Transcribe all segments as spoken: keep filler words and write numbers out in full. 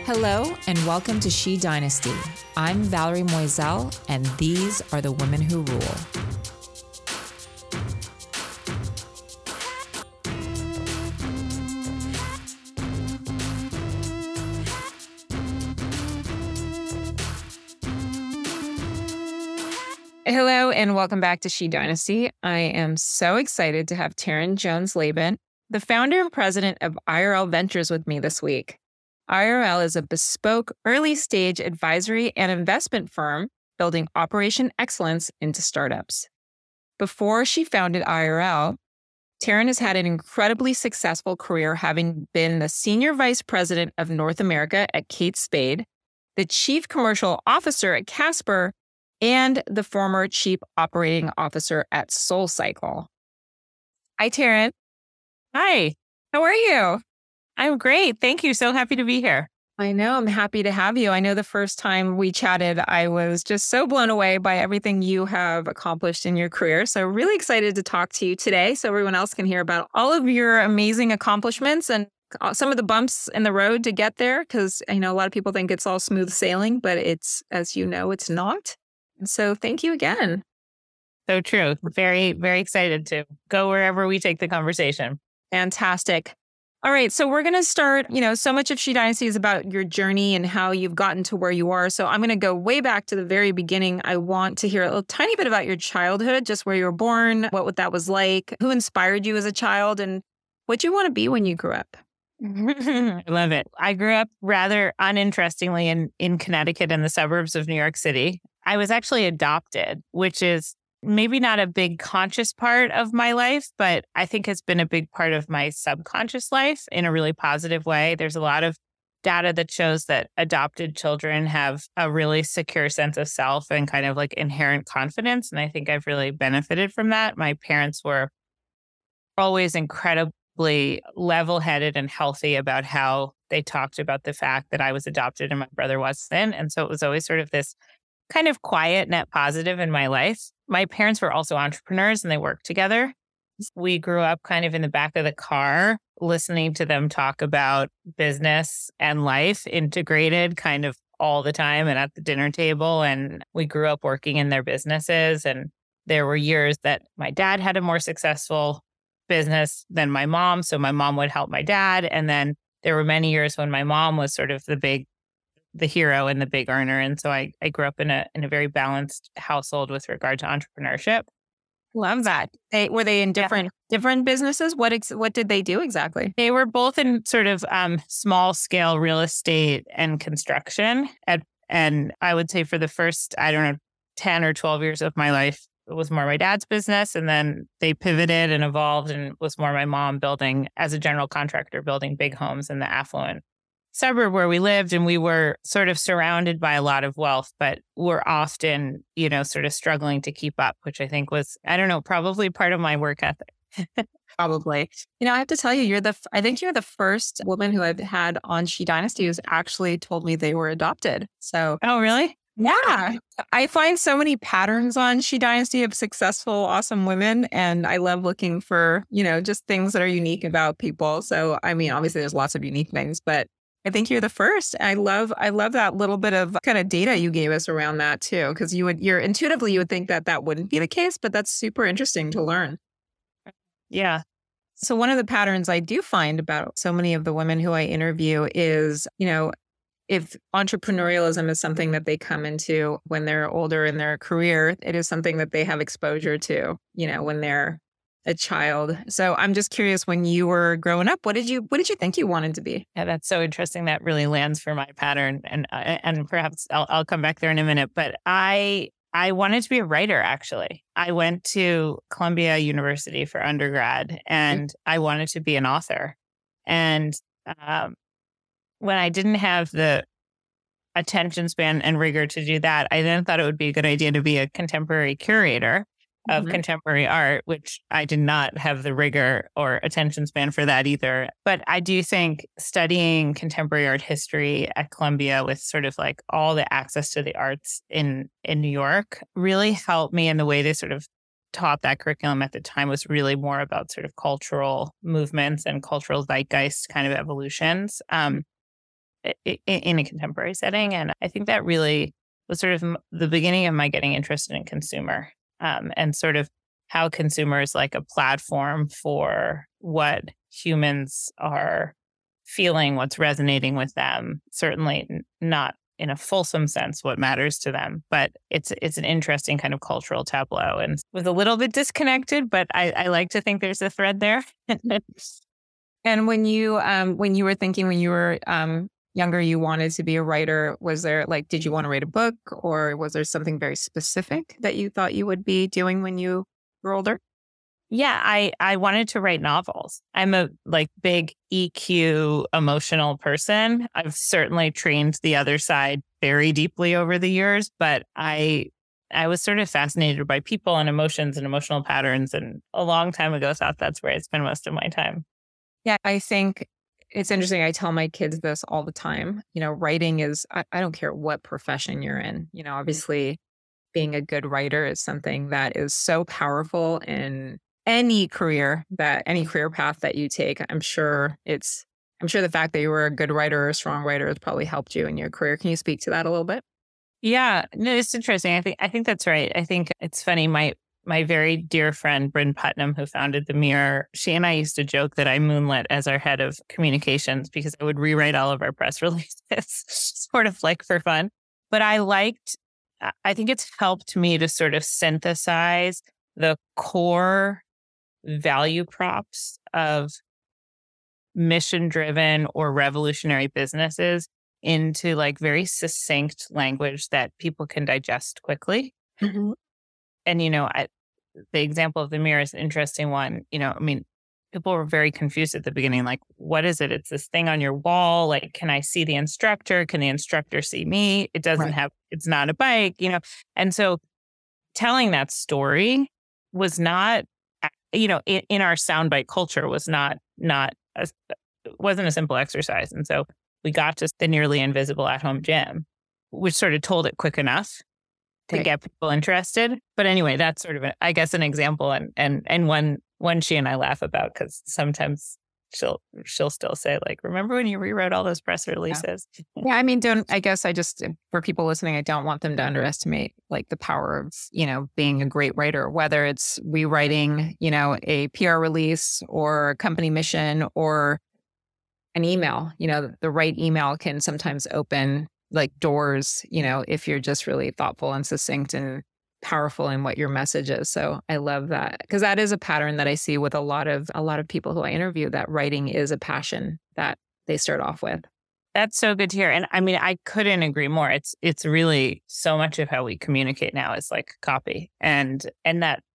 Hello and welcome to She Dynasty. I'm Valerie Moiselle, and these are the women who rule. Hello and welcome back to She Dynasty. I am so excited to have Taryn Jones-Laban, the founder and president of I R L Ventures, with me this week. I R L is a bespoke early-stage advisory and investment firm building operation excellence into startups. Before she founded I R L, Taryn has had an incredibly successful career, having been the senior vice president of North America at Kate Spade, the chief commercial officer at Casper, and the former chief operating officer at SoulCycle. Hi, Taryn. Hi. How are you? I'm great. Thank you. So happy to be here. I know. I'm happy to have you. I know the first time we chatted, I was just so blown away by everything you have accomplished in your career. So really excited to talk to you today so everyone else can hear about all of your amazing accomplishments and some of the bumps in the road to get there. Because I know a lot of people think it's all smooth sailing, but it's, as you know, it's not. So thank you again. So true. Very, very excited to go wherever we take the conversation. Fantastic. All right. So we're going to start, you know, so much of She Dynasty is about your journey and how you've gotten to where you are. So I'm going to go way back to the very beginning. I want to hear a little tiny bit about your childhood, just where you were born, what that was like, who inspired you as a child, and what you want to be when you grew up. I love it. I grew up rather uninterestingly in, in Connecticut in the suburbs of New York City. I was actually adopted, which is maybe not a big conscious part of my life, but I think has been a big part of my subconscious life in a really positive way. There's a lot of data that shows that adopted children have a really secure sense of self and kind of like inherent confidence. And I think I've really benefited from that. My parents were always incredibly level-headed and healthy about how they talked about the fact that I was adopted and my brother wasn't. And so it was always sort of this kind of quiet net positive in my life. My parents were also entrepreneurs and they worked together. We grew up kind of in the back of the car, listening to them talk about business and life integrated kind of all the time and at the dinner table. And we grew up working in their businesses. And there were years that my dad had a more successful business than my mom. So my mom would help my dad. And then there were many years when my mom was sort of the big the hero and the big earner. And so I, I grew up in a in a very balanced household with regard to entrepreneurship. Love that. They were they in different yeah. different businesses? What ex, what did they do exactly? They were both in sort of um, small scale real estate and construction. At, and I would say for the first, I don't know, ten or twelve years of my life, it was more my dad's business. And then they pivoted and evolved and it was more my mom building as a general contractor, building big homes in the affluent suburb where we lived, and we were sort of surrounded by a lot of wealth, but we're often, you know, sort of struggling to keep up, which I think was, I don't know, probably part of my work ethic. Probably. You know, I have to tell you, you're the, I think you're the first woman who I've had on She Dynasty who's actually told me they were adopted. So. Oh, really? Yeah. I find so many patterns on She Dynasty of successful, awesome women. And I love looking for, you know, just things that are unique about people. So, I mean, obviously there's lots of unique things, but I think you're the first. I love, I love that little bit of kind of data you gave us around that too, because you would, you're intuitively you would think that that wouldn't be the case, but that's super interesting to learn. Yeah. So one of the patterns I do find about so many of the women who I interview is, you know, if entrepreneurialism is something that they come into when they're older in their career, it is something that they have exposure to, you know, when they're a child. So I'm just curious, when you were growing up, what did you what did you think you wanted to be? Yeah, that's so interesting. That really lands for my pattern, and uh, and perhaps I'll I'll come back there in a minute. But I I wanted to be a writer. Actually, I went to Columbia University for undergrad, and mm-hmm. I wanted to be an author. And um, when I didn't have the attention span and rigor to do that, I then thought it would be a good idea to be a contemporary curator of mm-hmm. contemporary art, which I did not have the rigor or attention span for that either. But I do think studying contemporary art history at Columbia with sort of like all the access to the arts in, in New York really helped me in the way they sort of taught that curriculum at the time was really more about sort of cultural movements and cultural zeitgeist kind of evolutions. Um, in, in a contemporary setting. And I think that really was sort of the beginning of my getting interested in consumer um, and sort of how consumers like a platform for what humans are feeling, what's resonating with them. Certainly not in a fulsome sense what matters to them, but it's it's an interesting kind of cultural tableau and was a little bit disconnected, but I, I like to think there's a thread there. And when you um when you were thinking when you were um younger, you wanted to be a writer, was there like, did you want to write a book, or was there something very specific that you thought you would be doing when you were older? Yeah, I, I wanted to write novels. I'm a like big E Q emotional person. I've certainly trained the other side very deeply over the years, but I I was sort of fascinated by people and emotions and emotional patterns, and a long time ago thought that's where I spend most of my time. Yeah, I think it's interesting. I tell my kids this all the time. You know, writing is, I, I don't care what profession you're in. You know, obviously being a good writer is something that is so powerful in any career that any career path that you take. I'm sure it's, I'm sure the fact that you were a good writer or a strong writer has probably helped you in your career. Can you speak to that a little bit? Yeah, no, it's interesting. I think I think that's right. I think it's funny. My my very dear friend Bryn Putnam, who founded The Mirror, she and I used to joke that I moonlit as our head of communications because I would rewrite all of our press releases, sort of like for fun. But I liked, I think it's helped me to sort of synthesize the core value props of mission-driven or revolutionary businesses into like very succinct language that people can digest quickly. Mm-hmm. And, you know, I, the example of The Mirror is an interesting one. You know, I mean, people were very confused at the beginning. Like, what is it? It's this thing on your wall. Like, can I see the instructor? Can the instructor see me? It doesn't right. have, it's not a bike, you know? And so telling that story was not, you know, in, in our soundbite culture was not, not, a, wasn't a simple exercise. And so we got to the nearly invisible at-home gym, which sort of told it quick enough to right. get people interested. But anyway, that's sort of, a, I guess, an example and and and one one she and I laugh about because sometimes she'll she'll still say like, remember when you rewrote all those press releases? Yeah. yeah, I mean, don't I guess I just for people listening, I don't want them to underestimate like the power of, you know, being a great writer, whether it's rewriting, you know, a P R release or a company mission or an email. You know, the right email can sometimes open like doors, you know, if you're just really thoughtful and succinct and powerful in what your message is. So I love that because that is a pattern that I see with a lot of a lot of people who I interview, that writing is a passion that they start off with. That's so good to hear. And I mean, I couldn't agree more. It's it's really so much of how we communicate now is like copy, and and that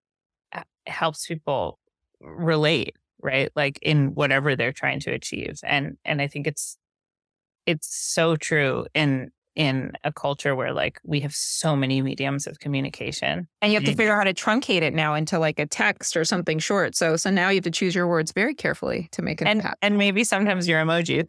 helps people relate, right? Like in whatever they're trying to achieve. And and I think it's it's so true in in a culture where like we have so many mediums of communication. And you have to figure out how to truncate it now into like a text or something short. So so now you have to choose your words very carefully to make it and, happen. And maybe sometimes your emojis.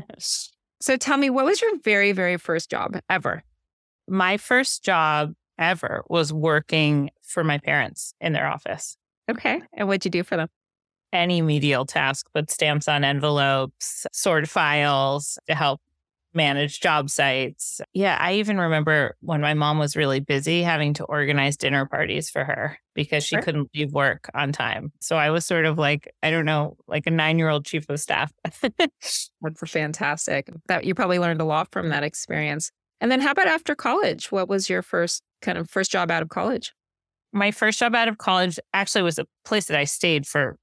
So tell me, what was your very, very first job ever? My first job ever was working for my parents in their office. Okay. And what'd you do for them? Any medial task, put stamps on envelopes, sort files to help manage job sites. Yeah, I even remember when my mom was really busy having to organize dinner parties for her because she sure. couldn't leave work on time. So I was sort of like, I don't know, like a nine-year-old chief of staff. That's fantastic. That you probably learned a lot from that experience. And then how about after college? What was your first kind of first job out of college? My first job out of college actually was a place that I stayed for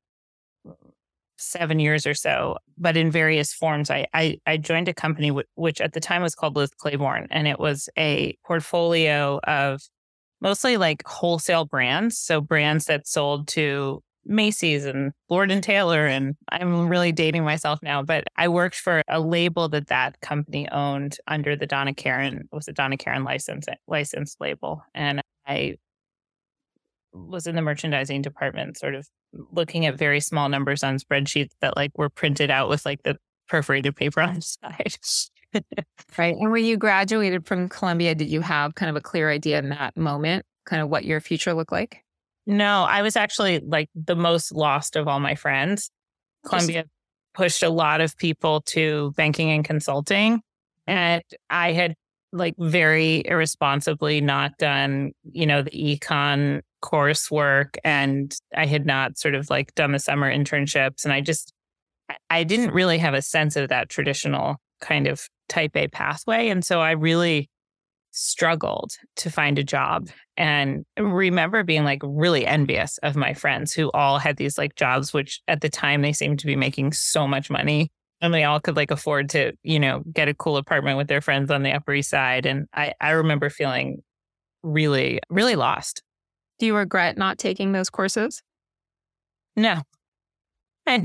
seven years or so, but in various forms. I I, I joined a company w- which at the time was called Liz Claiborne, and it was a portfolio of mostly like wholesale brands. So brands that sold to Macy's and Lord and Taylor, and I'm really dating myself now, but I worked for a label that that company owned under the Donna Karan, it was a Donna Karan license licensed label, and I was in the merchandising department, sort of looking at very small numbers on spreadsheets that like were printed out with like the perforated paper on the side. Right. And when you graduated from Columbia, did you have kind of a clear idea in that moment, kind of what your future looked like? No, I was actually like the most lost of all my friends. Columbia pushed a lot of people to banking and consulting. And I had like very irresponsibly not done, you know, the econ coursework, and I had not sort of like done the summer internships. And I just, I didn't really have a sense of that traditional kind of type A pathway. And so I really struggled to find a job, and remember being like really envious of my friends who all had these like jobs, which at the time they seemed to be making so much money, and they all could like afford to, you know, get a cool apartment with their friends on the Upper East Side. And I, I remember feeling really, really lost. Do you regret not taking those courses? No. And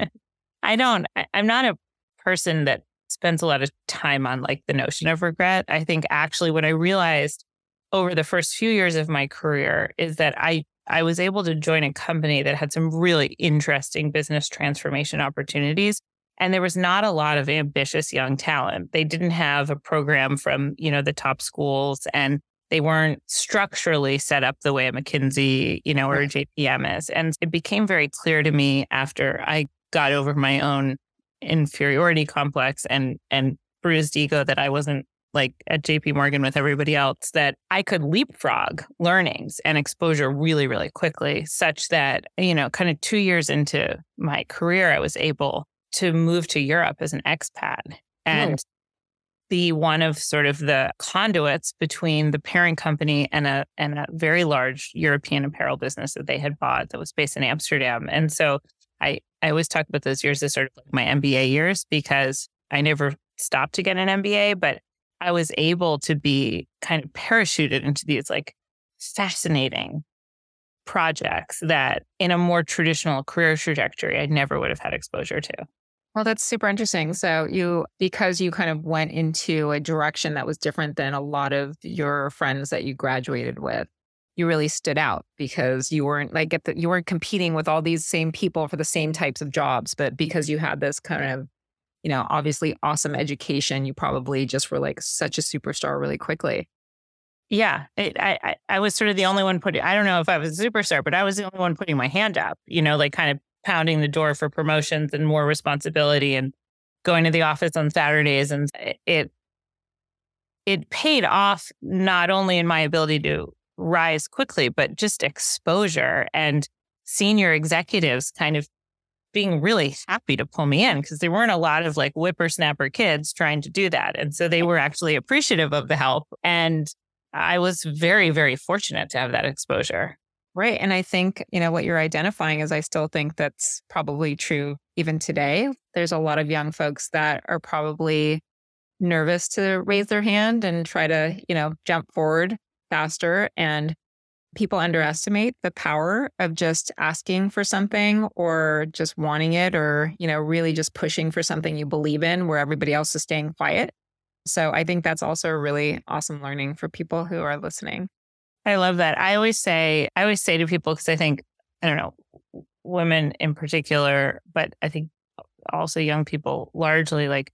I don't, I, I'm not a person that spends a lot of time on like the notion of regret. I think actually what I realized over the first few years of my career is that I, I was able to join a company that had some really interesting business transformation opportunities. And there was not a lot of ambitious young talent. They didn't have a program from, you know, the top schools, and they weren't structurally set up the way a McKinsey, you know, or a J P M is. And it became very clear to me after I got over my own inferiority complex and and bruised ego that I wasn't like at J P Morgan with everybody else, that I could leapfrog learnings and exposure really, really quickly, such that, you know, kind of two years into my career, I was able to move to Europe as an expat and oh. be one of sort of the conduits between the parent company and a and a very large European apparel business that they had bought that was based in Amsterdam. And so I, I always talk about those years as sort of like my M B A years, because I never stopped to get an M B A, but I was able to be kind of parachuted into these like fascinating projects that in a more traditional career trajectory, I never would have had exposure to. Well, that's super interesting. So you, because you kind of went into a direction that was different than a lot of your friends that you graduated with, you really stood out because you weren't like get the, you weren't competing with all these same people for the same types of jobs, but because you had this kind of, you know, obviously awesome education, you probably just were like such a superstar really quickly. Yeah, it, I, I I was sort of the only one putting, I don't know if I was a superstar, but I was the only one putting my hand up, you know, like kind of pounding the door for promotions and more responsibility and going to the office on Saturdays. And it, it paid off not only in my ability to rise quickly, but just exposure and senior executives kind of being really happy to pull me in, because there weren't a lot of like whippersnapper kids trying to do that. And so they were actually appreciative of the help. And I was very, very fortunate to have that exposure. Right. And I think, you know, what you're identifying is I still think that's probably true even today. There's a lot of young folks that are probably nervous to raise their hand and try to, you know, jump forward faster. And people underestimate the power of just asking for something or just wanting it, or, you know, really just pushing for something you believe in where everybody else is staying quiet. So I think that's also a really awesome learning for people who are listening. I love that. I always say, I always say to people, because I think, I don't know, women in particular, but I think also young people largely, like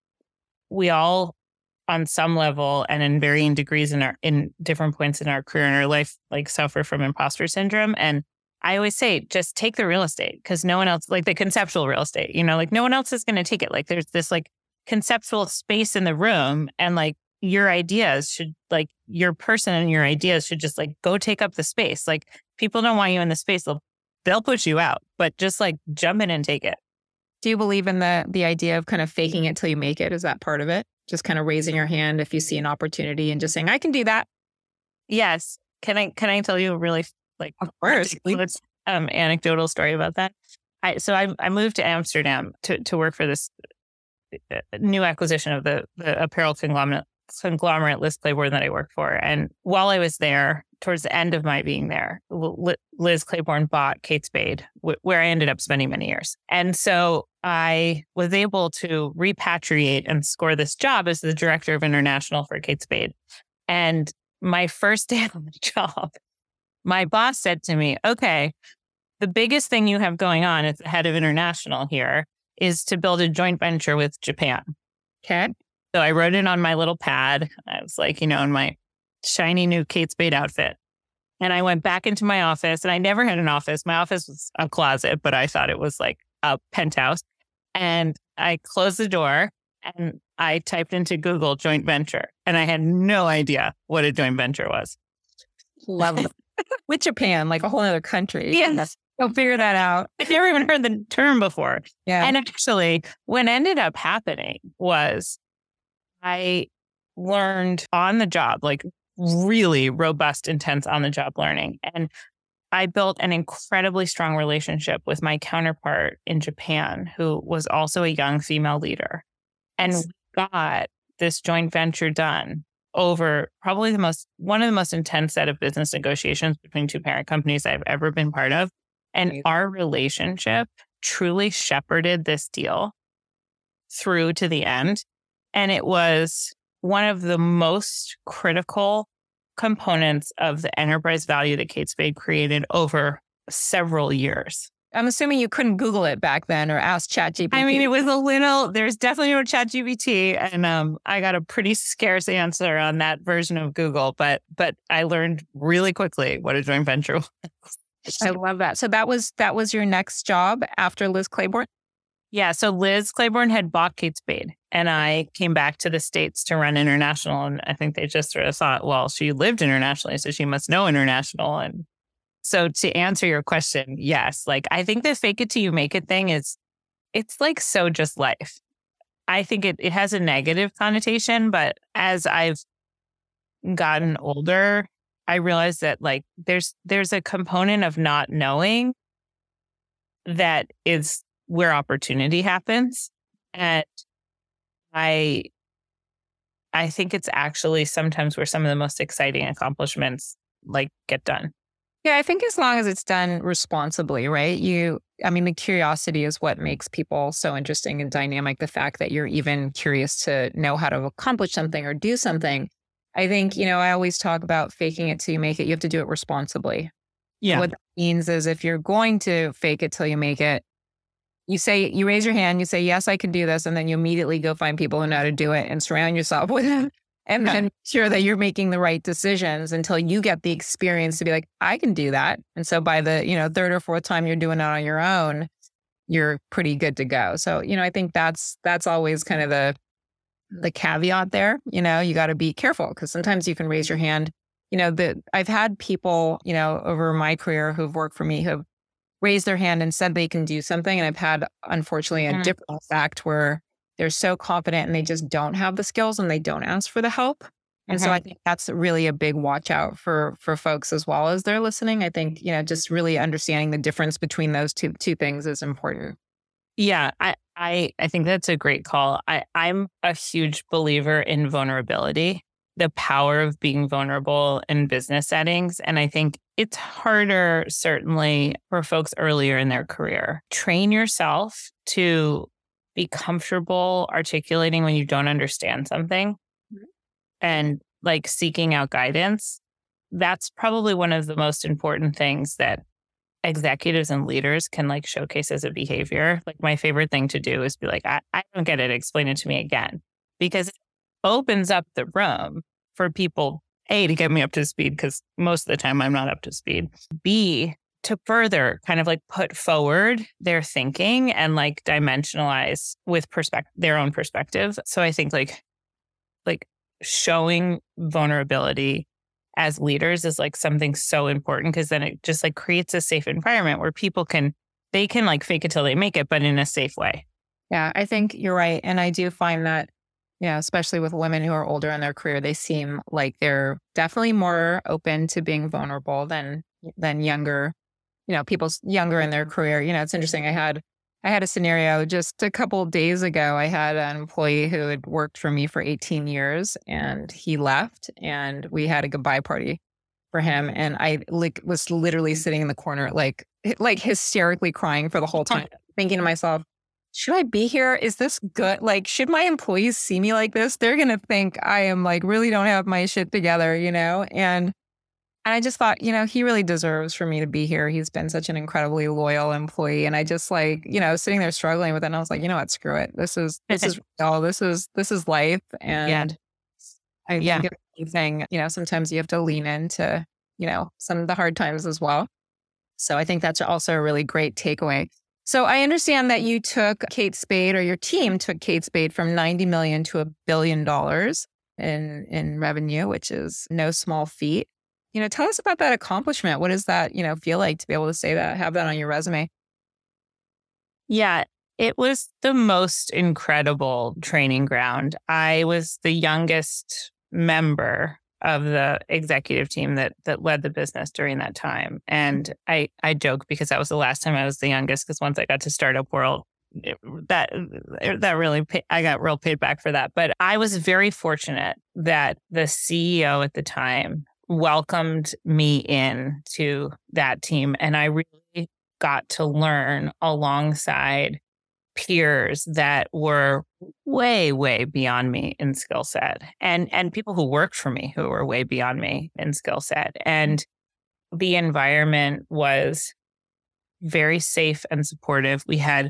we all on some level and in varying degrees in our, in different points in our career and our life, like suffer from imposter syndrome. And I always say, just take the real estate, because no one else, like the conceptual real estate, you know, like no one else is going to take it. Like there's this like conceptual space in the room, and like your ideas should, like your person and your ideas should just like go take up the space. Like people don't want you in the space. They'll, they'll push you out, but just like jump in and take it. Do you believe in the the idea of kind of faking it till you make it? Is that part of it? Just kind of raising your hand if you see an opportunity and just saying, I can do that. Yes. Can I, can I tell you a really like, of course, um, anecdotal story about that? I, so I, I moved to Amsterdam to, to work for this new acquisition of the, the apparel conglomerate, conglomerate Liz Claiborne that I work for. And while I was there, towards the end of my being there, Liz Claiborne bought Kate Spade, where I ended up spending many years. And so I was able to repatriate and score this job as the director of international for Kate Spade. And my first day on the job, my boss said to me, okay, the biggest thing you have going on as the head of international here is to build a joint venture with Japan. Okay. So I wrote it on my little pad. I was like, you know, in my shiny new Kate Spade outfit. And I went back into my office, and I never had an office. My office was a closet, but I thought it was like a penthouse. And I closed the door and I typed into Google joint venture, and I had no idea what a joint venture was. Love it. With Japan, like a whole other country. Yes. Go figure that out. I've never even heard the term before. Yeah. And actually, what ended up happening was I learned on the job, like really robust, intense on the job learning. And I built an incredibly strong relationship with my counterpart in Japan, who was also a young female leader. And we got this joint venture done over probably the most, one of the most intense set of business negotiations between two parent companies I've ever been part of. And our relationship truly shepherded this deal through to the end. And it was one of the most critical components of the enterprise value that Kate Spade created over several years. I'm assuming you couldn't Google it back then or ask ChatGPT. I mean, it was a little, there's definitely no ChatGPT. And um, I got a pretty scarce answer on that version of Google, but but I learned really quickly what a joint venture was. I love that. So that was that was your next job after Liz Claiborne? Yeah. So Liz Claiborne had bought Kate Spade, and I came back to the States to run international. And I think they just sort of thought, well, she lived internationally, so she must know international. And so to answer your question, yes, like I think the fake it till you make it thing is, it's like so just life. I think it, it has a negative connotation, but as I've gotten older, I realized that like there's there's a component of not knowing that is where opportunity happens. And I I think it's actually sometimes where some of the most exciting accomplishments like get done. Yeah, I think as long as it's done responsibly, right? You, I mean, the curiosity is what makes people so interesting and dynamic. The fact that you're even curious to know how to accomplish something or do something. I think, you know, I always talk about faking it till you make it. You have to do it responsibly. Yeah. What that means is if you're going to fake it till you make it, you say, you raise your hand, you say, yes, I can do this. And then you immediately go find people who know how to do it and surround yourself with them. And then make sure that you're making the right decisions until you get the experience to be like, I can do that. And so by the, you know, third or fourth time you're doing it on your own, you're pretty good to go. So, you know, I think that's, that's always kind of the, the caveat there. You know, you got to be careful because sometimes you can raise your hand. You know, the, I've had people, you know, over my career who've worked for me who have raised their hand and said they can do something. And I've had, unfortunately, a mm. different fact where they're so confident and they just don't have the skills and they don't ask for the help. And mm-hmm. so I think that's really a big watch out for for folks as well as they're listening. I think, you know, just really understanding the difference between those two two things is important. Yeah, I I, I think that's a great call. I, I'm a huge believer in vulnerability, the power of being vulnerable in business settings. And I think it's harder, certainly, for folks earlier in their career. Train yourself to be comfortable articulating when you don't understand something mm-hmm. and like seeking out guidance. That's probably one of the most important things that executives and leaders can like showcase as a behavior. Like my favorite thing to do is be like, I, I don't get it. Explain it to me again, because it opens up the room for people, A, to get me up to speed, because most of the time I'm not up to speed. B, to further kind of like put forward their thinking and like dimensionalize with perspective, their own perspective. So I think like, like showing vulnerability as leaders is like something so important, because then it just like creates a safe environment where people can, they can like fake it till they make it, but in a safe way. Yeah, I think you're right. And I do find that, yeah, especially with women who are older in their career, they seem like they're definitely more open to being vulnerable than, than younger, you know, people younger in their career. You know, it's interesting. I had, I had a scenario just a couple of days ago. I had an employee who had worked for me for eighteen years and he left and we had a goodbye party for him. And I like was literally sitting in the corner, like, like hysterically crying for the whole time, thinking to myself, should I be here? Is this good? Like, should my employees see me like this? They're going to think I am like, really don't have my shit together, you know? And And I just thought, you know, he really deserves for me to be here. He's been such an incredibly loyal employee. And I just like, you know, sitting there struggling with it. And I was like, you know what, screw it. This is, this is real. This is, this is life. And yeah. I yeah. think anything, you know, sometimes you have to lean into, you know, some of the hard times as well. So I think that's also a really great takeaway. So I understand that you took Kate Spade, or your team took Kate Spade from ninety million to a billion dollars in in revenue, which is no small feat. You know, tell us about that accomplishment. What does that, you know, feel like to be able to say that, have that on your resume? Yeah, it was the most incredible training ground. I was the youngest member of the executive team that that led the business during that time. And I I joke because that was the last time I was the youngest, because once I got to Startup World, it, that that really pay, I got real paid back for that. But I was very fortunate that the C E O at the time welcomed me in to that team, and I really got to learn alongside peers that were way, way beyond me in skill set, and and people who worked for me who were way beyond me in skill set. And the environment was very safe and supportive. We had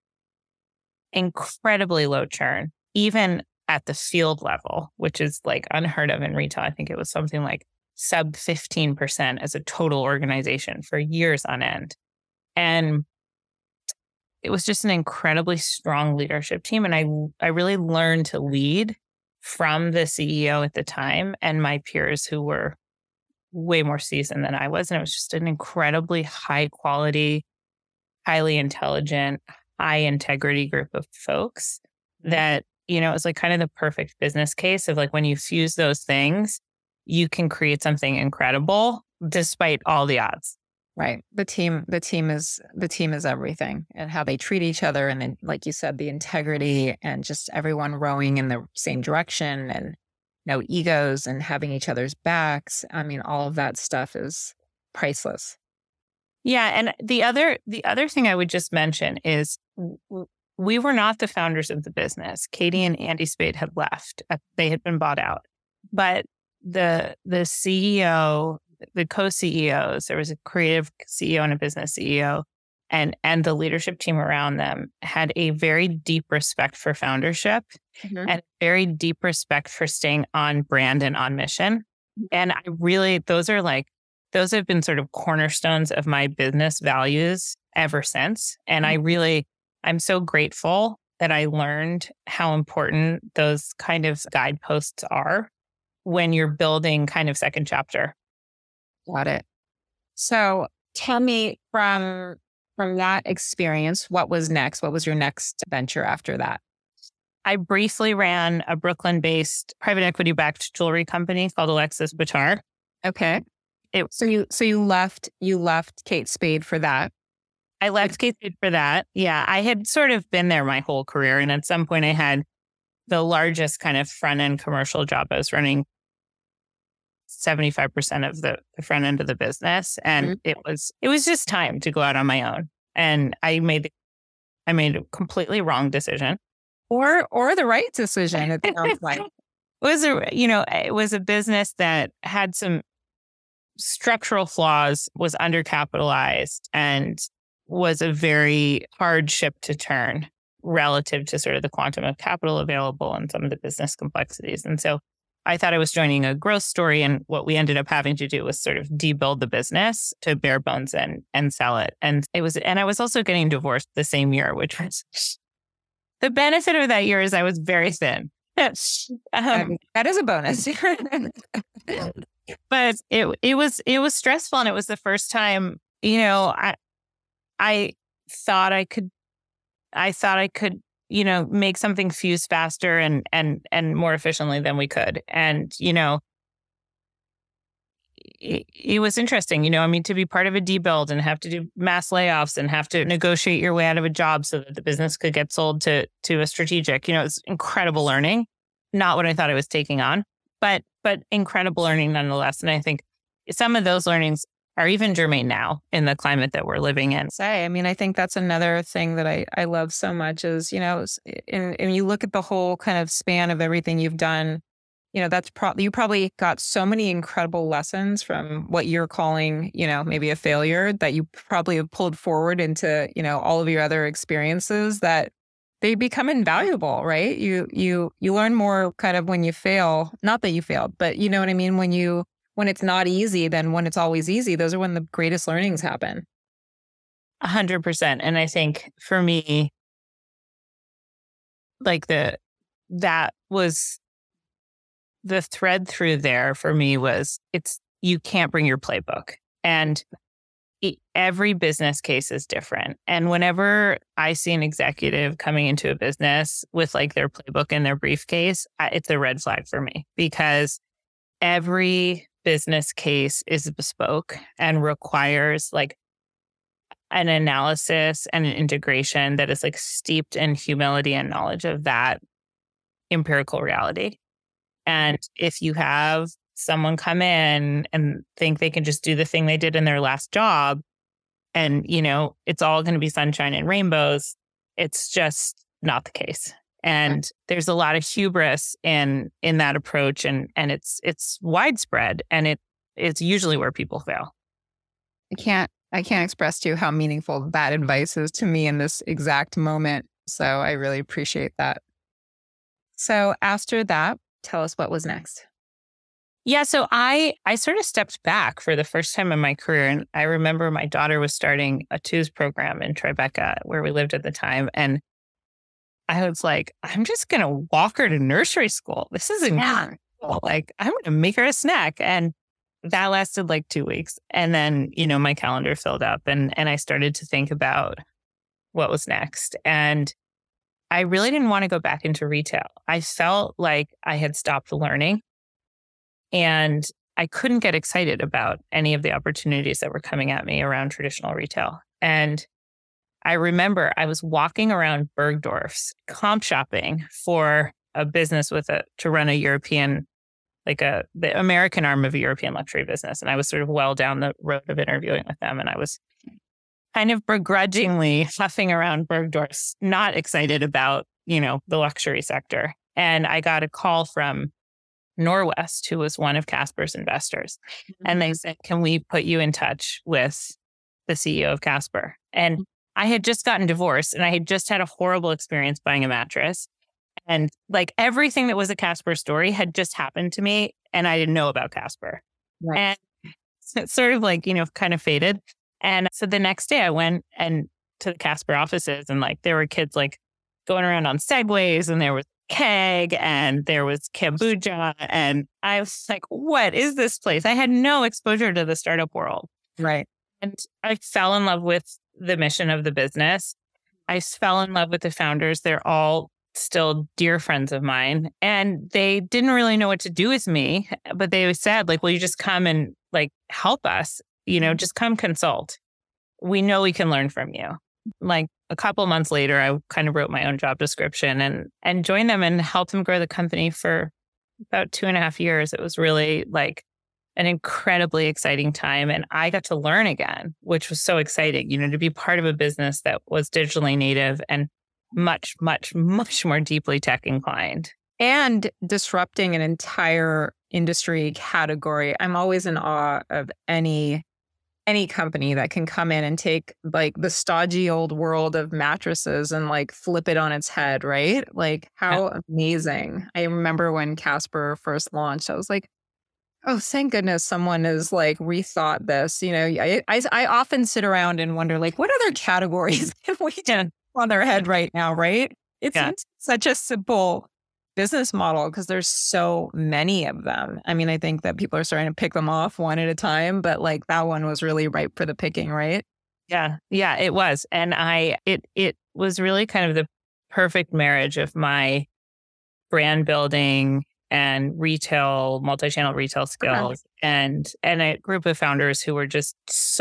incredibly low churn, even at the field level, which is like unheard of in retail. I think it was something like sub fifteen percent as a total organization for years on end. And it was just an incredibly strong leadership team. And I, I really learned to lead from the C E O at the time and my peers who were way more seasoned than I was. And it was just an incredibly high quality, highly intelligent, high integrity group of folks that, you know, it was like kind of the perfect business case of like when you fuse those things, you can create something incredible despite all the odds. Right. The team, the team is, the team is everything, and how they treat each other. And then, like you said, the integrity and just everyone rowing in the same direction, and no egos and having each other's backs. I mean, all of that stuff is priceless. Yeah. And the other, the other thing I would just mention is w- we were not the founders of the business. Katie and Andy Spade had left. They had been bought out. But the, the C E O, the co-C E Os, there was a creative C E O and a business C E O, and and the leadership team around them had a very deep respect for foundership, mm-hmm. and very deep respect for staying on brand and on mission. And I really, those are like, those have been sort of cornerstones of my business values ever since. And I really, I'm so grateful that I learned how important those kind of guideposts are when you're building kind of second chapter. Got it. So tell me from from that experience, what was next? What was your next venture after that? I briefly ran a Brooklyn-based private equity-backed jewelry company called Alexis Bitar. Okay. It, so you so you left you left Kate Spade for that. I left Kate Spade for that. Yeah, I had sort of been there my whole career, and at some point I had the largest kind of front-end commercial job. I was running seventy-five percent of the, the front end of the business. And mm-hmm. it was, it was just time to go out on my own. And I made, I made a completely wrong decision. Or, or the right decision, it sounds like. It was a, you know, it was a business that had some structural flaws, was undercapitalized, and was a very hard ship to turn relative to sort of the quantum of capital available and some of the business complexities. And so I thought I was joining a growth story, and what we ended up having to do was sort of debuild the business to bare bones and and sell it. And it was, and I was also getting divorced the same year, which was the benefit of that year is I was very thin. um, that is a bonus. But it it was it was stressful, and it was the first time, you know, I I thought I could I thought I could. you know, make something fuse faster and and and more efficiently than we could. And, you know, it, it was interesting, you know, I mean, to be part of a debuild and have to do mass layoffs and have to negotiate your way out of a job so that the business could get sold to to a strategic, you know, it's incredible learning. Not what I thought I was taking on, but but incredible learning nonetheless. And I think some of those learnings are even germane now in the climate that we're living in. Say, I mean, I think that's another thing that I, I love so much is, you know, and, and you look at the whole kind of span of everything you've done, you know, that's probably, you probably got so many incredible lessons from what you're calling, you know, maybe a failure that you probably have pulled forward into, you know, all of your other experiences that they become invaluable, right? You, you, you learn more kind of when you fail, not that you failed, but you know what I mean? When you, when it's not easy than when it's always easy. Those are when the greatest learnings happen. A hundred percent. And I think for me, like the, that was the thread through there for me was it's, you can't bring your playbook, and e- every business case is different. And whenever I see an executive coming into a business with like their playbook in their briefcase, I- it's a red flag for me, because every business case is bespoke and requires like an analysis and an integration that is like steeped in humility and knowledge of that empirical reality. And if you have someone come in and think they can just do the thing they did in their last job and, you know, it's all going to be sunshine and rainbows, it's just not the case. And there's a lot of hubris in in that approach, and and it's it's widespread, and it it's usually where people fail. I can't I can't express to you how meaningful that advice is to me in this exact moment. So I really appreciate that. So after that, tell us what was next. Yeah, so I I sort of stepped back for the first time in my career, and I remember my daughter was starting a T W S program in Tribeca, where we lived at the time, and I was like, I'm just going to walk her to nursery school. This is incredible. Yeah. Like, I'm going to make her a snack. And that lasted like two weeks. And then, you know, my calendar filled up, and, and I started to think about what was next. And I really didn't want to go back into retail. I felt like I had stopped learning, and I couldn't get excited about any of the opportunities that were coming at me around traditional retail. And I remember I was walking around Bergdorf's comp shopping for a business with a, to run a European, like a, the American arm of a European luxury business. And I was sort of well down the road of interviewing with them. And I was kind of begrudgingly huffing around Bergdorf's, not excited about, you know, the luxury sector. And I got a call from Norwest, who was one of Casper's investors. Mm-hmm. And they said, can we put you in touch with the C E O of Casper? And I had just gotten divorced, and I had just had a horrible experience buying a mattress. And like everything that was a Casper story had just happened to me, and I didn't know about Casper. Right. And it's sort of like, you know, kind of faded. And so the next day I went and to the Casper offices, and like there were kids like going around on Segways, and there was Keg, and there was Kombucha. And I was like, what is this place? I had no exposure to the startup world. Right. And I fell in love with the mission of the business. I fell in love with the founders. They're all still dear friends of mine. And they didn't really know what to do with me, but they said, like, will you just come and like help us? You know, just come consult. We know we can learn from you. Like a couple months later, I kind of wrote my own job description and and joined them and helped them grow the company for about two and a half years. It was really like an incredibly exciting time. And I got to learn again, which was so exciting, you know, to be part of a business that was digitally native and much, much, much more deeply tech inclined. And disrupting an entire industry category. I'm always in awe of any any company that can come in and take like the stodgy old world of mattresses and like flip it on its head, right? Like how yeah. amazing. I remember when Casper first launched, I was like, oh, thank goodness someone has like rethought this. You know, I, I, I often sit around and wonder, like, what other categories can we do on their head right now, right? It yeah. seems such a simple business model because there's so many of them. I mean, I think that people are starting to pick them off one at a time, but like that one was really ripe for the picking, right? Yeah, yeah, it was. And I, it, it was really kind of the perfect marriage of my brand building and retail, multi-channel retail skills, okay. and and a group of founders who were just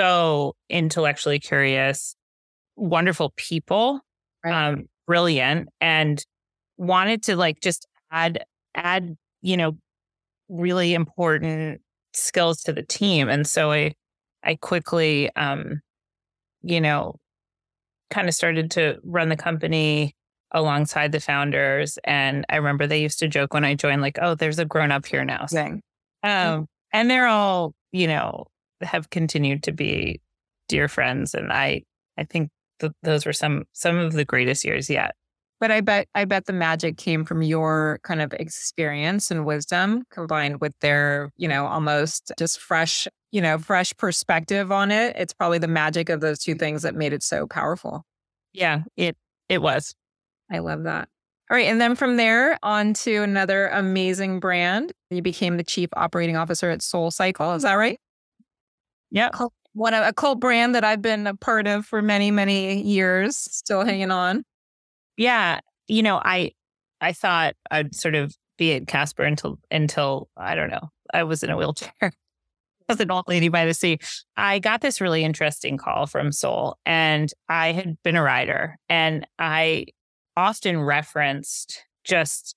so intellectually curious, wonderful people, right. um, brilliant, and wanted to like just add add you know really important skills to the team. And so I I quickly um, you know kind of started to run the company alongside the founders. And I remember they used to joke when I joined, like, oh, there's a grown up here now. Dang. Um, and they're all, you know, have continued to be dear friends. And I, I think th- those were some, some of the greatest years yet. But I bet I bet the magic came from your kind of experience and wisdom combined with their, you know, almost just fresh, you know, fresh perspective on it. It's probably the magic of those two things that made it so powerful. Yeah, it it was. I love that. All right. And then from there on to another amazing brand. You became the chief operating officer at SoulCycle. Is that right? Yeah. One of a cult brand that I've been a part of for many, many years, still hanging on. Yeah. You know, I I thought I'd sort of be at Casper until until I don't know. I was in a wheelchair. I was an old lady by the sea. I got this really interesting call from Soul, and I had been a rider, and I often referenced just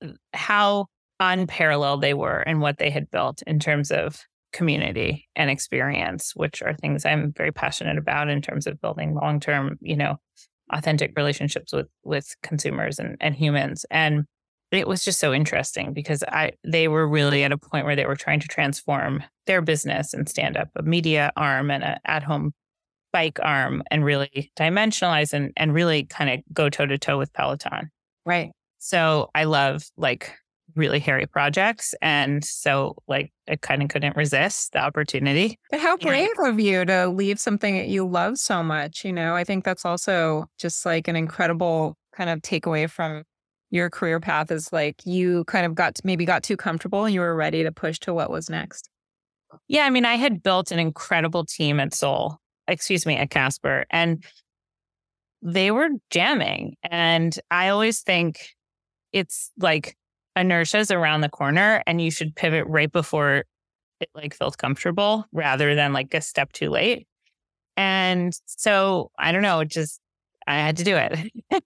how unparalleled they were and what they had built in terms of community and experience, which are things I'm very passionate about in terms of building long-term, you know, authentic relationships with with consumers and, and humans. And it was just so interesting because I they were really at a point where they were trying to transform their business and stand up a media arm and an at-home bike arm and really dimensionalize and, and really kind of go toe-to-toe with Peloton. Right. So I love like really hairy projects. And so like I kind of couldn't resist the opportunity. But how brave of you to leave something that you love so much. You know, I think that's also just like an incredible kind of takeaway from your career path is like you kind of got to, maybe got too comfortable and you were ready to push to what was next. Yeah. I mean, I had built an incredible team at Soul, excuse me, at Casper, and they were jamming. And I always think it's like inertia is around the corner and you should pivot right before it like feels comfortable rather than like a step too late. And so I don't know, it just, I had to do it.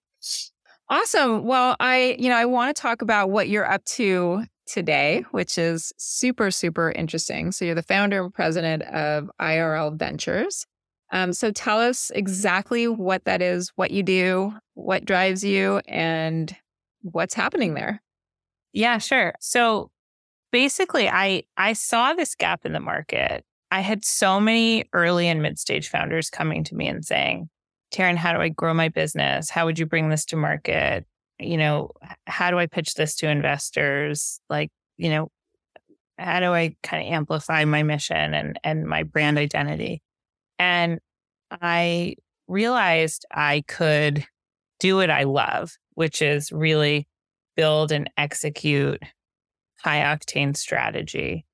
Awesome. Well, I, you know, I want to talk about what you're up to today, which is super, super interesting. So you're the founder and president of I R L Ventures. Um, so tell us exactly what that is, what you do, what drives you, and what's happening there. Yeah, sure. So basically, I I saw this gap in the market. I had so many early and mid-stage founders coming to me and saying, Taryn, how do I grow my business? How would you bring this to market? You know, how do I pitch this to investors? Like, you know, how do I kind of amplify my mission and, and my brand identity? And I realized I could do what I love, which is really build and execute high octane strategy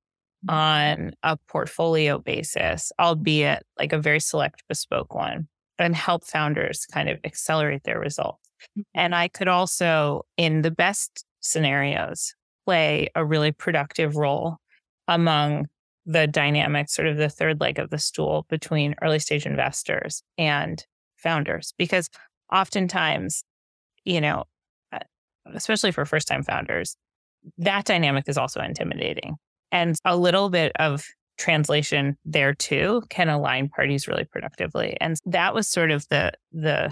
on a portfolio basis, albeit like a very select bespoke one, and help founders kind of accelerate their results. And I could also, in the best scenarios, play a really productive role among the dynamic, sort of the third leg of the stool between early stage investors and founders. Because oftentimes, you know, especially for first time founders, that dynamic is also intimidating. And a little bit of translation there too can align parties really productively. And that was sort of the the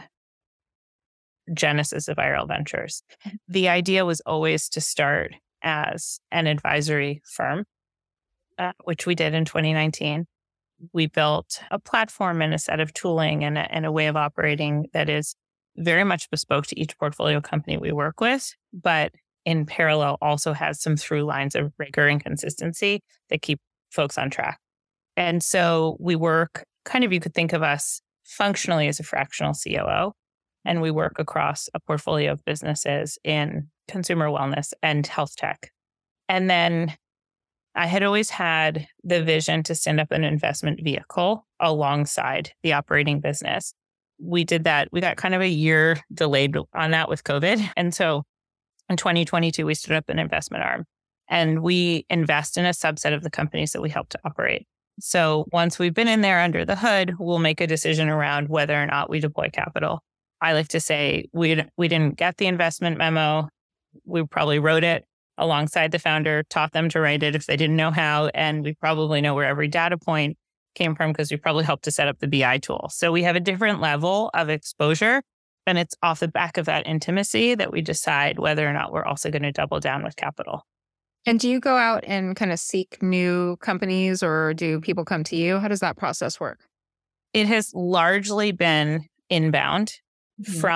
genesis of I R L Ventures. The idea was always to start as an advisory firm, uh, which we did in twenty nineteen. We built a platform and a set of tooling and a, and a way of operating that is very much bespoke to each portfolio company we work with, but in parallel also has some through lines of rigor and consistency that keep folks on track. And so we work kind of, you could think of us functionally as a fractional C O O, and we work across a portfolio of businesses in consumer wellness and health tech. And then I had always had the vision to stand up an investment vehicle alongside the operating business. We did that. We got kind of a year delayed on that with COVID. And so in twenty twenty-two, we stood up an investment arm and we invest in a subset of the companies that we help to operate. So once we've been in there under the hood, we'll make a decision around whether or not we deploy capital. I like to say we we didn't get the investment memo. We probably wrote it alongside the founder, taught them to write it if they didn't know how. And we probably know where every data point came from because we probably helped to set up the B I tool. So we have a different level of exposure. And it's off the back of that intimacy that we decide whether or not we're also going to double down with capital. And do you go out and kind of seek new companies or do people come to you? How does that process work? It has largely been inbound mm-hmm. from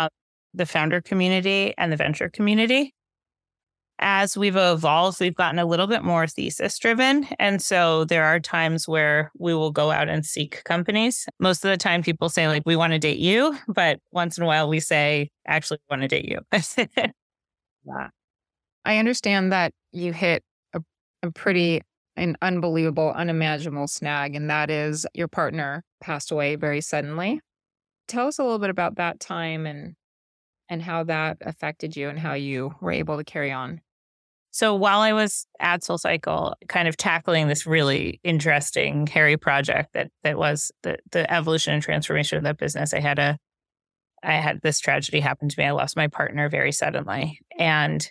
the founder community and the venture community. As we've evolved, we've gotten a little bit more thesis driven. And so there are times where we will go out and seek companies. Most of the time people say like, we want to date you. But once in a while we say, actually, we want to date you. Yeah. I understand that you hit a, a pretty an unbelievable, unimaginable snag, and that is your partner passed away very suddenly. Tell us a little bit about that time and and how that affected you and how you were able to carry on. So while I was at SoulCycle, kind of tackling this really interesting, hairy project that that was the the evolution and transformation of that business, I had a I had this tragedy happen to me. I lost my partner very suddenly, and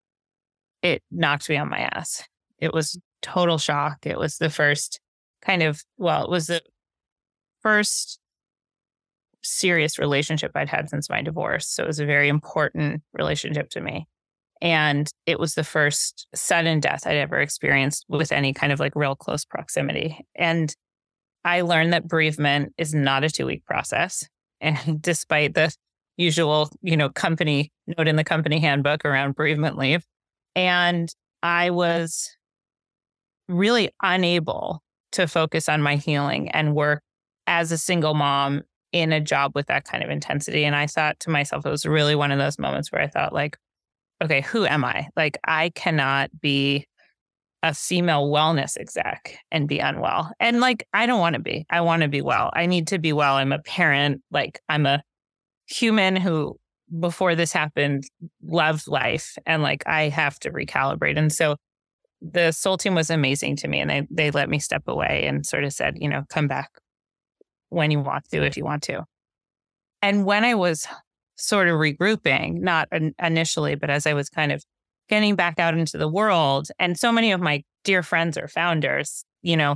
it knocked me on my ass. It was total shock. It was the first kind of, well, it was the first serious relationship I'd had since my divorce. So it was a very important relationship to me. And it was the first sudden death I'd ever experienced with any kind of like real close proximity. And I learned that bereavement is not a two-week process. And despite the usual, you know, company note in the company handbook around bereavement leave, and I was really unable to focus on my healing and work as a single mom in a job with that kind of intensity. And I thought to myself, it was really one of those moments where I thought like, okay, who am I? Like, I cannot be a female wellness exec and be unwell. And like, I don't want to be. I want to be well. I need to be well. I'm a parent. Like, I'm a human who, before this happened, loved life. And like, I have to recalibrate. And so the Soul team was amazing to me. And they, they let me step away and sort of said, you know, come back when you want to, if you want to. And when I was sort of regrouping, not in, initially, but as I was kind of getting back out into the world, and so many of my dear friends are founders, you know,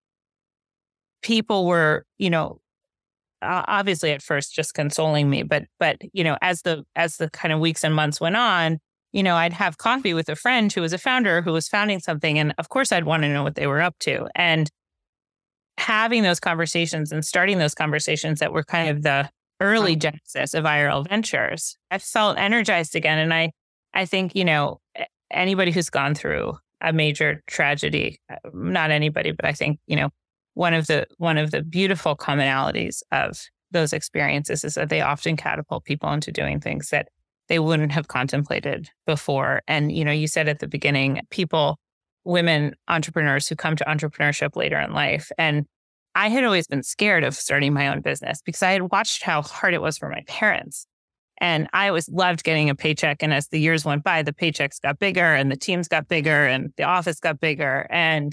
people were, you know, obviously at first just consoling me, but, but, you know, as the, as the kind of weeks and months went on, you know, I'd have coffee with a friend who was a founder who was founding something. And of course I'd want to know what they were up to. And having those conversations and starting those conversations that were kind of the early genesis of I R L Ventures, I felt energized again. And I, I think, you know, anybody who's gone through a major tragedy, not anybody, but I think, you know, one of the, one of the beautiful commonalities of those experiences is that they often catapult people into doing things that they wouldn't have contemplated before. And, you know, you said at the beginning, people, women entrepreneurs who come to entrepreneurship later in life. And I had always been scared of starting my own business because I had watched how hard it was for my parents. And I always loved getting a paycheck. And as the years went by, the paychecks got bigger and the teams got bigger and the office got bigger. And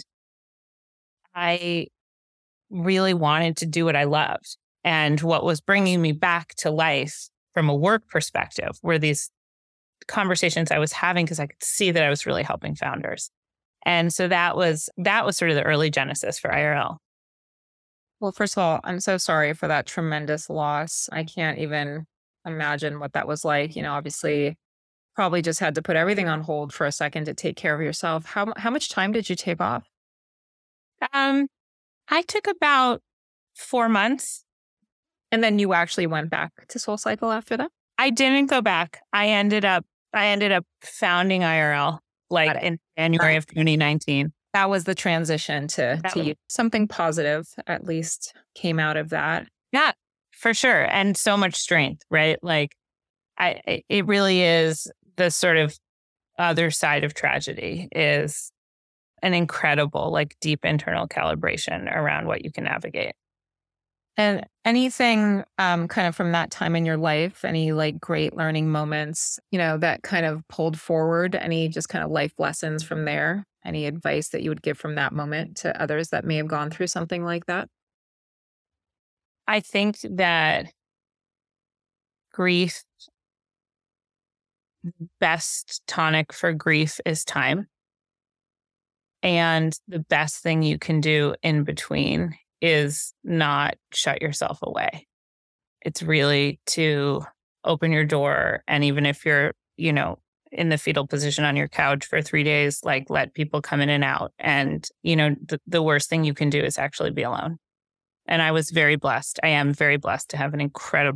I really wanted to do what I loved. And what was bringing me back to life from a work perspective were these conversations I was having because I could see that I was really helping founders. And so that was that was sort of the early genesis for I R L. Well, first of all, I'm so sorry for that tremendous loss. I can't even imagine what that was like. You know, obviously, probably just had to put everything on hold for a second to take care of yourself. How how much time did you take off? Um, I took about four months. And then you actually went back to SoulCycle after that? I didn't go back. I ended up I ended up founding I R L like in January of twenty nineteen. That was the transition to, to you. Something positive at least came out of that. Yeah, for sure. And so much strength, right? Like I it really is the sort of other side of tragedy is an incredible, like deep internal calibration around what you can navigate. And anything um, kind of from that time in your life, any like great learning moments, you know, that kind of pulled forward, any just kind of life lessons from there? Any advice that you would give from that moment to others that may have gone through something like that? I think that grief, best tonic for grief is time. And the best thing you can do in between is not shut yourself away. It's really to open your door. And even if you're, you know, in the fetal position on your couch for three days, like let people come in and out. And, you know, the, the worst thing you can do is actually be alone. And I was very blessed. I am very blessed to have an incredible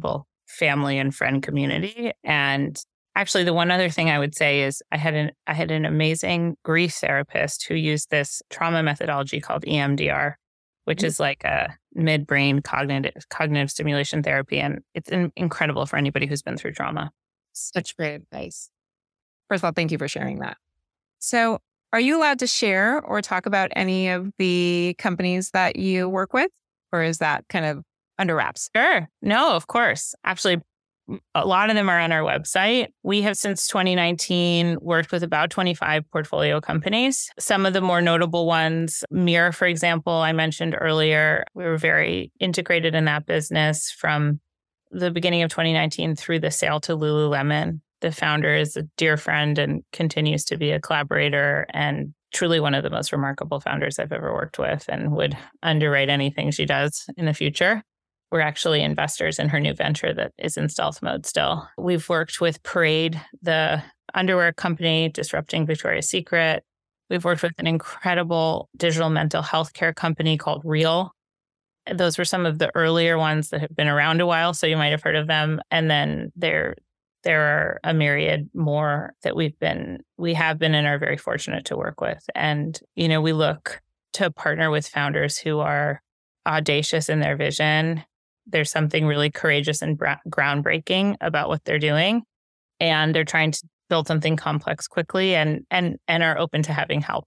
family and friend community. And actually, the one other thing I would say is I had an I had an amazing grief therapist who used this trauma methodology called E M D R, which is like a midbrain cognitive cognitive stimulation therapy. And it's in, incredible for anybody who's been through trauma. Such great advice. First of all, thank you for sharing that. So are you allowed to share or talk about any of the companies that you work with? Or is that kind of under wraps? Sure. No, of course. Actually, a lot of them are on our website. We have since twenty nineteen worked with about twenty-five portfolio companies. Some of the more notable ones, Mirror, for example, I mentioned earlier, we were very integrated in that business from the beginning of twenty nineteen through the sale to Lululemon. The founder is a dear friend and continues to be a collaborator and truly one of the most remarkable founders I've ever worked with and would underwrite anything she does in the future. We're actually investors in her new venture that is in stealth mode still. We've worked with Parade, the underwear company disrupting Victoria's Secret. We've worked with an incredible digital mental health care company called Real. Those were some of the earlier ones that have been around a while, so you might have heard of them. And then there, there are a myriad more that we've been, we have been and are very fortunate to work with. And, you know, we look to partner with founders who are audacious in their vision. There's something really courageous and bra- groundbreaking about what they're doing. And they're trying to build something complex quickly and and and are open to having help.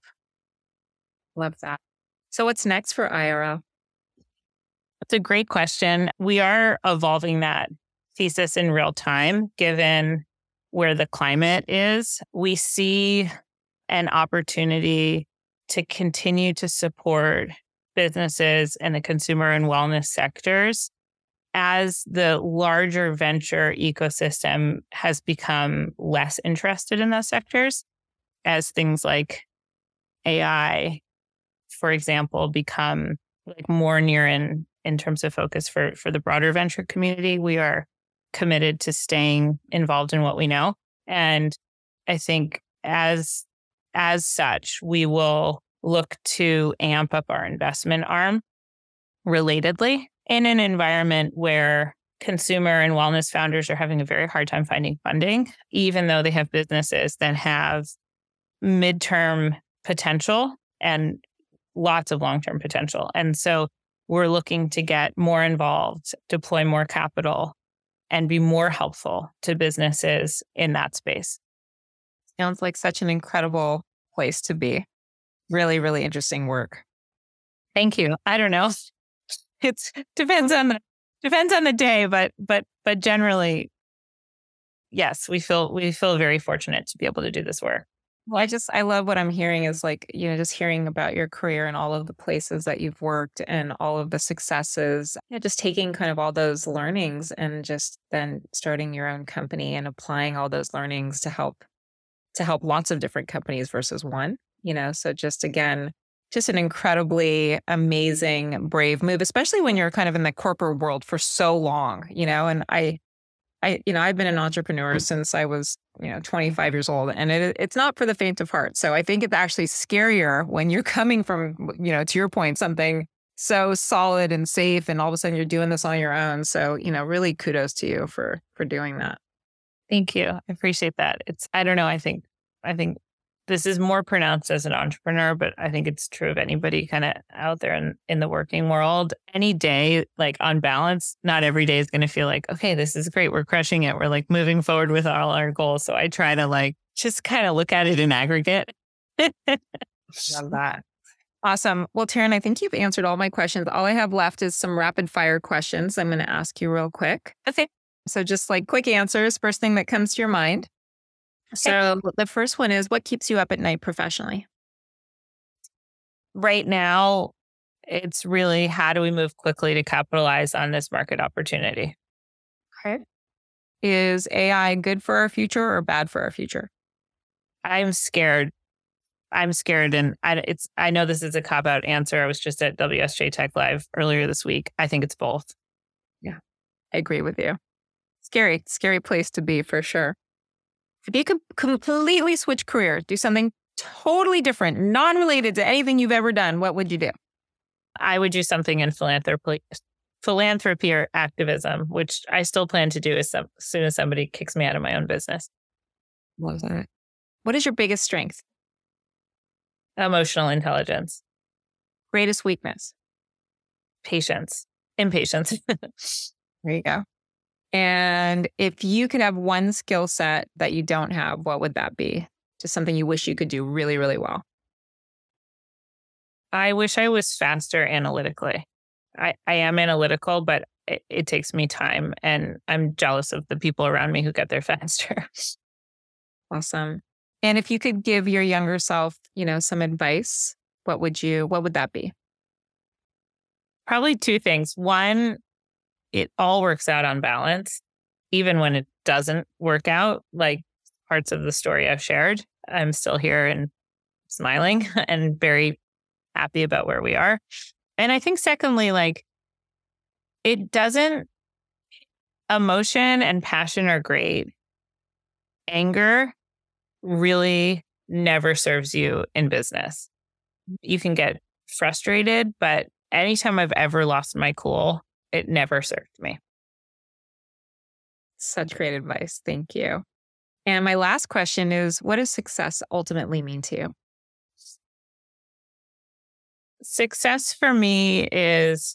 Love that. So what's next for I R L? That's a great question. We are evolving that thesis in real time, given where the climate is. We see an opportunity to continue to support businesses in the consumer and wellness sectors as the larger venture ecosystem has become less interested in those sectors, as things like A I, for example, become like more near in in terms of focus for, for the broader venture community. We are committed to staying involved in what we know. And I think as as such, we will look to amp up our investment arm relatedly in an environment where consumer and wellness founders are having a very hard time finding funding, even though they have businesses that have midterm potential and lots of long-term potential. And so we're looking to get more involved, deploy more capital, and be more helpful to businesses in that space. Sounds like such an incredible place to be. Really, really interesting work. Thank you. I don't know. It's depends on the depends on the day, but but but generally, yes, we feel we feel very fortunate to be able to do this work. Well, I just I love what I'm hearing is like, you know, just hearing about your career and all of the places that you've worked and all of the successes. You know, just taking kind of all those learnings and just then starting your own company and applying all those learnings to help to help lots of different companies versus one. You know, so just again, just an incredibly amazing, brave move, especially when you're kind of in the corporate world for so long, you know, and I, I, you know, I've been an entrepreneur since I was, you know, twenty-five years old, and it, it's not for the faint of heart. So I think it's actually scarier when you're coming from, you know, to your point, something so solid and safe, and all of a sudden you're doing this on your own. So, you know, really kudos to you for, for doing that. Thank you. I appreciate that. It's, I don't know. I think, I think this is more pronounced as an entrepreneur, but I think it's true of anybody kind of out there in, in the working world. Any day, like on balance, not every day is going to feel like, okay, this is great. We're crushing it. We're like moving forward with all our goals. So I try to like just kind of look at it in aggregate. Love that. Awesome. Well, Taryn, I think you've answered all my questions. All I have left is some rapid fire questions I'm going to ask you real quick. Okay. So just like quick answers, first thing that comes to your mind. So the first one is, what keeps you up at night professionally? Right now, it's really how do we move quickly to capitalize on this market opportunity? Okay. Is A I good for our future or bad for our future? I'm scared. I'm scared. And I, it's, I know this is a cop-out answer. I was just at W S J Tech Live earlier this week. I think it's both. Yeah, I agree with you. Scary, scary place to be for sure. If you could completely switch career, do something totally different, non-related to anything you've ever done, what would you do? I would do something in philanthropy, philanthropy or activism, which I still plan to do as, some, as soon as somebody kicks me out of my own business. Love that. What is your biggest strength? Emotional intelligence. Greatest weakness? Patience. Impatience. There you go. And if you could have one skill set that you don't have, what would that be? Just something you wish you could do really, really well. I wish I was faster analytically. I, I am analytical, but it, it takes me time, and I'm jealous of the people around me who get there faster. Awesome. And if you could give your younger self, you know, some advice, what would you, what would that be? Probably two things. One, it all works out on balance, even when it doesn't work out, like parts of the story I've shared. I'm still here and smiling and very happy about where we are. And I think secondly, like, it doesn't, emotion and passion are great. Anger really never serves you in business. You can get frustrated, but anytime I've ever lost my cool, it never served me. Such great advice. Thank you. And my last question is, what does success ultimately mean to you? Success for me is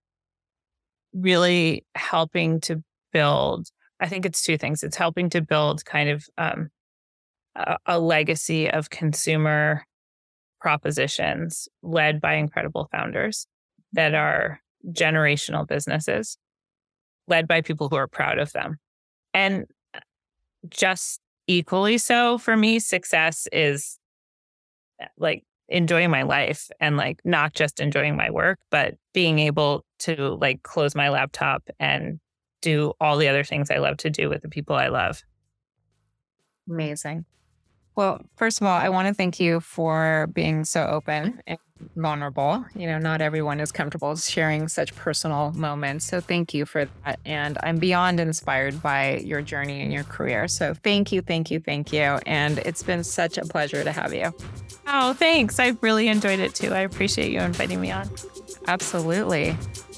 really helping to build, I think it's two things. It's helping to build kind of um, a, a legacy of consumer propositions led by incredible founders that are generational businesses, led by people who are proud of them. And just equally so for me, success is like enjoying my life, and like not just enjoying my work, but being able to like close my laptop and do all the other things I love to do with the people I love. Amazing. Well, first of all, I want to thank you for being so open and vulnerable. You know, not everyone is comfortable sharing such personal moments. So thank you for that. And I'm beyond inspired by your journey and your career. So thank you, thank you, thank you. And it's been such a pleasure to have you. Oh, thanks. I really enjoyed it too. I appreciate you inviting me on. Absolutely.